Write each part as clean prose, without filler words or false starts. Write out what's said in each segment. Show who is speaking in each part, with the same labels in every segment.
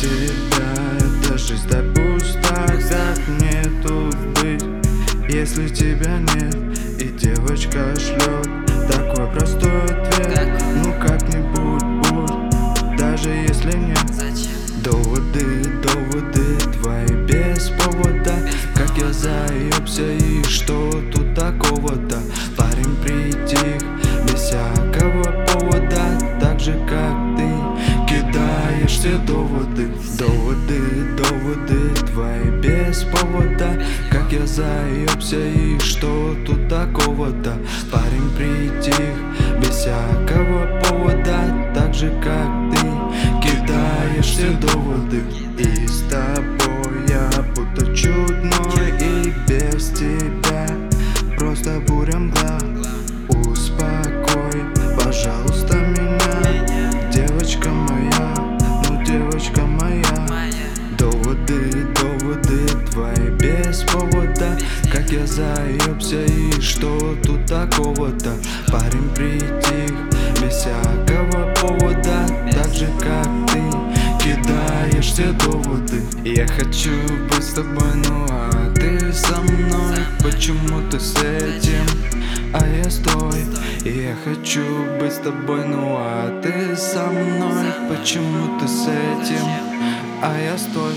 Speaker 1: тебя эта жизнь так пуста. Как мне тут быть, если тебя нет? И девочка шлет такой простой ответ: ну как-нибудь будь, даже если нет. Доводы твои без повода. Как я заебся и что тут такого-то? Парень притих без всякого повода. Так же как ты кидаешь все доводы. Доводы твои без повода. Как я заебся и что тут такого-то? Парень притих без всякого повода. Так же как ты кидаешь все доводы. И с тобой я будто чудной, и без тебя просто буря мгла. Успокой, пожалуйста, меня, девочка моя, ну девочка моя. Доводы твои без повода. Как я заебся и что тут такого-то? Парень притих без всякого повода. Так же как ты кидаешь все доводы. Я хочу быть с тобой, ну а ты со мной. Почему ты с этим, а я стой? Я хочу быть с тобой, ну а ты со мной. Почему ты с этим, а я стой?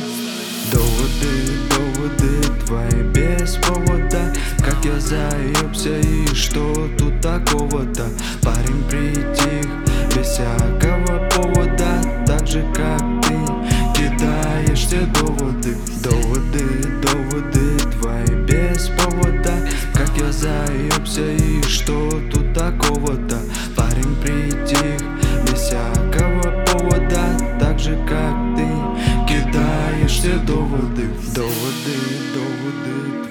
Speaker 1: Доводы твои без повода. Как я заебся и что тут такого-то? Парень притих без всякого повода. Так же как ты кидаешь все доводы. Доводы твои без повода. Как я заебся и что тут такого-то? Парень притих без всякого повода. Так же как ты кидаешь все доводы. Доводы